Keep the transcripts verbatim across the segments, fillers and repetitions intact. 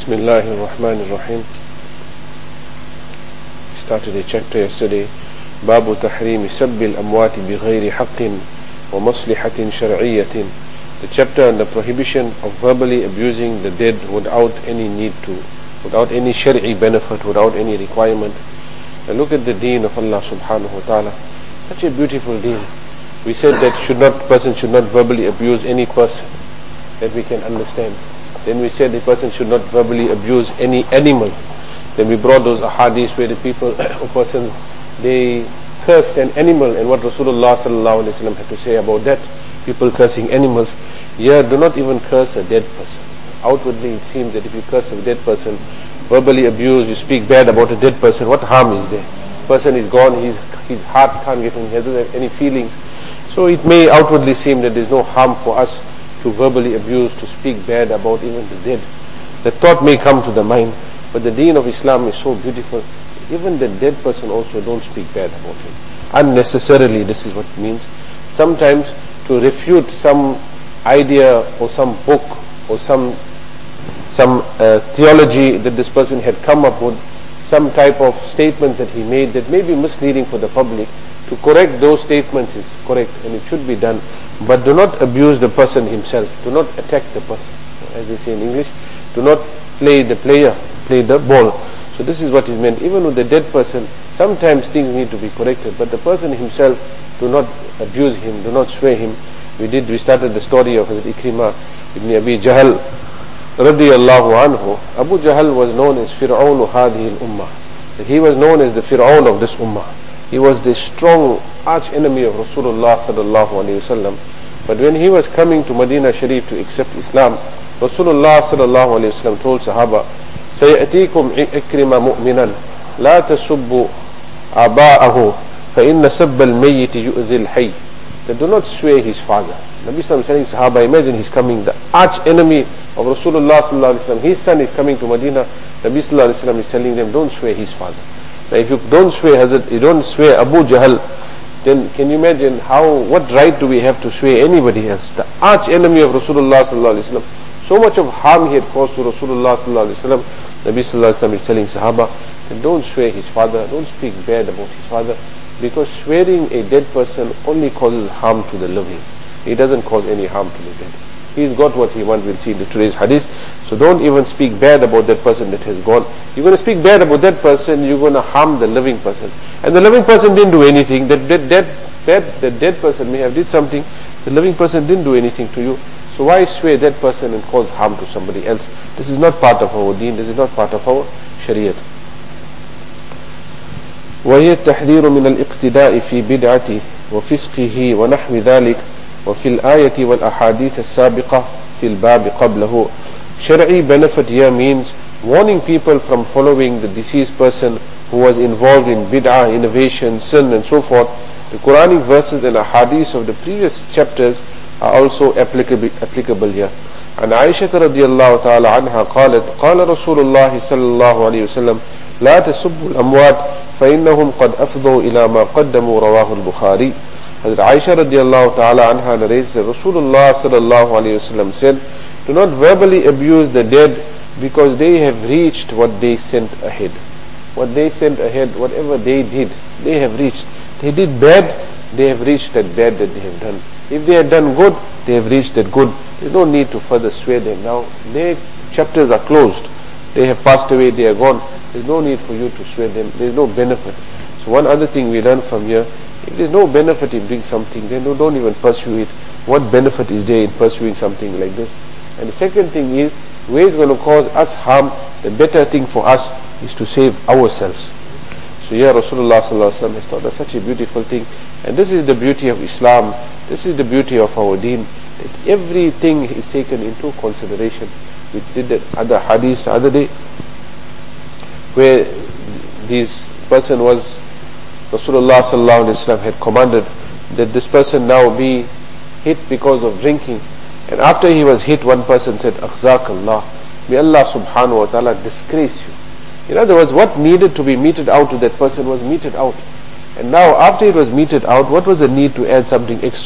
Bismillahir Rahmanir Rahim. We started a chapter yesterday. Babu Tahrimi Sabbil Amwati bi Ghayri Haqqin wa Maslihatin Shar'iyyatin. The chapter on the prohibition of verbally abusing the dead without any need to, without any shari'i benefit, without any requirement. And look at the deen of Allah subhanahu wa ta'ala. Such a beautiful deen. We said that should not person should not verbally abuse any person that we can understand. Then we said the person should not verbally abuse any animal. Then we brought those ahadith where the people or persons, they cursed an animal, and what Rasulullah sallallahu alaihi wasallam had to say about that. People cursing animals. Yeah, do not even curse a dead person. Outwardly it seems that if you curse a dead person, verbally abuse, you speak bad about a dead person, what harm is there? Person is gone, his, his heart can't get in, he doesn't have any feelings. So it may outwardly seem that there is no harm for us to verbally abuse, to speak bad about even the dead. The thought may come to the mind, but the deen of Islam is so beautiful. Even the dead person also don't speak bad about him. Unnecessarily, this is what it means. Sometimes to refute some idea or some book or some some uh, theology that this person had come up with, some type of statements that he made that may be misleading for the public, to correct those statements is correct and it should be done. But do not abuse the person himself. Do not attack the person. As they say in English, do not play the player, play the ball. So this is what is meant. Even with the dead person, sometimes things need to be corrected, but the person himself, do not abuse him, do not sway him. We did, we started the story of Hazrat Ikrimah ibn Abi Jahl radiyallahu anhu. Abu Jahl was known as Fir'aun hadhihi al-ummah. He was known as the Fir'aun of this ummah. He was the strong arch enemy of Rasulullah sallallahu alayhi wasallam. But when he was coming to Medina Sharif to accept Islam, Rasulullah sallallahu alayhi wasallam told Sahaba, سَيَأْتِيكُمْ إِكْرِمَ مُؤْمِنًا لَا تَسُبُّوا آبَاءَهُ فَإِنَّ سَبَّ الْمَيِّتِ يُؤْذِي الْحَيِّ. That do not sway his father. Nabi Sallallahu is telling Sahaba, imagine he's coming, the arch enemy of Rasulullah sallallahu alayhi wasallam, his son is coming to Medina. Nabi Sallallahu alayhi wasallam is telling them, don't sway his father. Now if you don't sway Hazrat, you don't sway Abu Jahl, then can you imagine how, what right do we have to sway anybody else? The arch enemy of Rasulullah sallallahu alayhi wasallam. So much of harm he had caused to Rasulullah sallallahu alayhi wasallam. Nabi sallallahu alayhi wasallam is telling Sahaba, then don't sway his father, don't speak bad about his father, because swearing a dead person only causes harm to the living. It doesn't cause any harm to the dead. He's got what he wants, we'll see in the today's hadith. So don't even speak bad about that person that has gone. You're going to speak bad about that person, you're going to harm the living person. And the living person didn't do anything. That dead, dead, dead, the dead person may have did something. The living person didn't do anything to you. So why swear that person and cause harm to somebody else? This is not part of our deen. This is not part of our shariat. وهي التحذير من الاقتداء في بدعته وفسقه ونحو ذلك وفي الآية والأحاديث السابقة في الباب قبله. Shari'i benefit here means warning people from following the deceased person who was involved in bid'ah, innovation, sin and so forth. The Quranic verses and ahadith of the previous chapters are also applicable, applicable here. عن عائشة رضي الله تعالى عنها قالت قال رسول الله صلى الله عليه وسلم لا تسبوا الأموات فإنهم قد أفضوا إلى ما قدموا رواه البخاري. Hazrat Aisha radiallahu ta'ala anha narrates that Rasulullah sallallahu alayhi wasallam said, do not verbally abuse the dead because they have reached what they sent ahead. What they sent ahead, whatever they did, they have reached. They did bad, they have reached that bad that they have done. If they had done good, they have reached that good. There's no need to further swear them. Now, their chapters are closed. They have passed away, they are gone. There's no need for you to swear them. There's no benefit. So one other thing we learn from here, if there's no benefit in doing something, then don't even pursue it. What benefit is there in pursuing something like this? And the second thing is, where it's going to cause us harm, the better thing for us is to save ourselves. So here Rasulullah sallallahu alaihi wasallam has taught us such a beautiful thing. And this is the beauty of Islam. This is the beauty of our deen. That everything is taken into consideration. We did that other hadith the other day, where this person was, Rasulullah sallallahu alaihi wasallam had commanded that this person now be hit because of drinking. And after he was hit, one person said, Akhzak Allah, may Allah subhanahu wa ta'ala disgrace you. In other words, what needed to be meted out to that person was meted out. And now after it was meted out, what was the need to add something extra?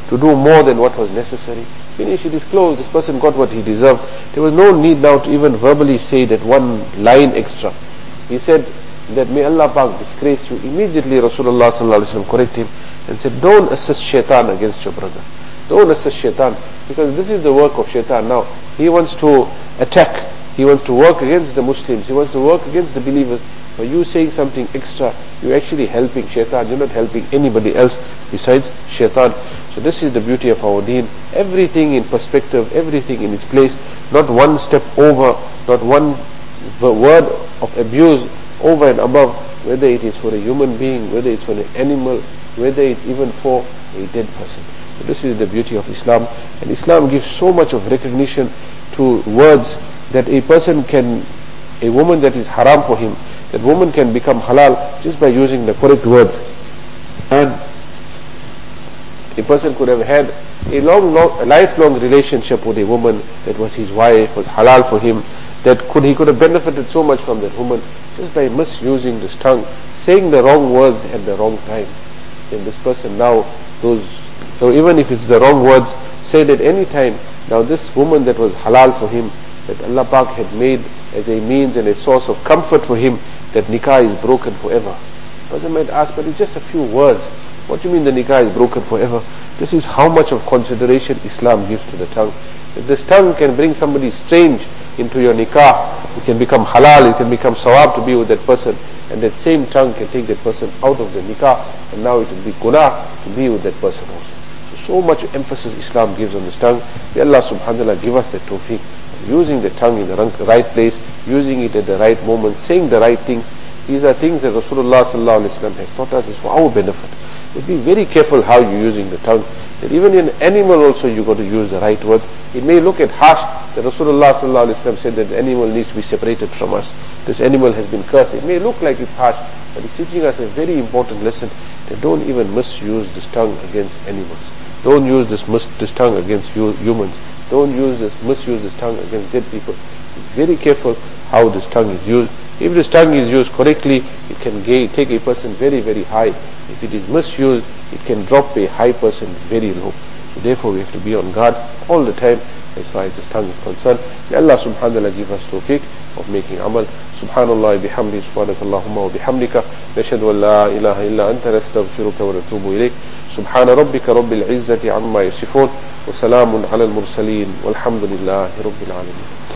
to do more than what was necessary. Finish, it is closed. This person got what he deserved. There was no need now to even verbally say that one line extra. He said that may Allah Pak disgrace you. Immediately Rasulullah sallallahu alaihi wasallam corrected him and said, don't assist shaitan against your brother. Don't assist shaitan, because this is the work of shaitan. Now he wants to attack, he wants to work against the Muslims, he wants to work against the believers. By you saying something extra, you're actually helping shaitan. You're not helping anybody else besides shaitan. So this is the beauty of our deen. Everything in perspective, everything in its place. Not one step over, not one word of abuse over and above, whether it is for a human being, whether it's for an animal, whether it's even for a dead person. So this is the beauty of Islam. And Islam gives so much of recognition to words that a person can, a woman that is haram for him, that woman can become halal just by using the correct words. And a person could have had a long, long a lifelong relationship with a woman that was his wife, was halal for him, that could he could have benefited so much from that woman just by misusing this tongue, saying the wrong words at the wrong time. And this person now, those, so even if it's the wrong words said at any time, now this woman that was halal for him, that Allah Pak had made as a means and a source of comfort for him, that nikah is broken forever. The person might ask, but it's just a few words. What do you mean the nikah is broken forever? This is how much of consideration Islam gives to the tongue. If this tongue can bring somebody strange into your nikah, it can become halal, it can become sawab to be with that person, and that same tongue can take that person out of the nikah, and now it will be gунah to be with that person also. So, so much emphasis Islam gives on this tongue. May Allah subhanahu wa ta'ala give us that tawfiq, using the tongue in the right place, using it at the right moment, saying the right thing. These are things that Rasulullah sallallahu alaihi wasallam has taught us is for our benefit. But be very careful how you're using the tongue. That even in animal also you got to use the right words. It may look at harsh that Rasulullah sallallahu alaihi wasallam said that the animal needs to be separated from us. This animal has been cursed. It may look like it's harsh, but it's teaching us a very important lesson that don't even misuse this tongue against animals. Don't use this, mis this tongue against humans. Don't use this, misuse this tongue against dead people. Be very careful how this tongue is used. If this tongue is used correctly, it can take a person very, very high. If it is misused, it can drop a high person very low. So therefore we have to be on guard all the time as far as this tongue is concerned. May Allah subhanahu wa ta'ala give us tawfiq of making amal. Subhanallah bihamdi, subhanakallahumma wa bihamdika, nashhadu an la ilaha illa anta, nastaghfiruka wa natubu ilayk. Subhana rabbika rabbil izzati amma yasifun, wa salamun ala al-mursaleen, walhamdulillahi rabbil alamin.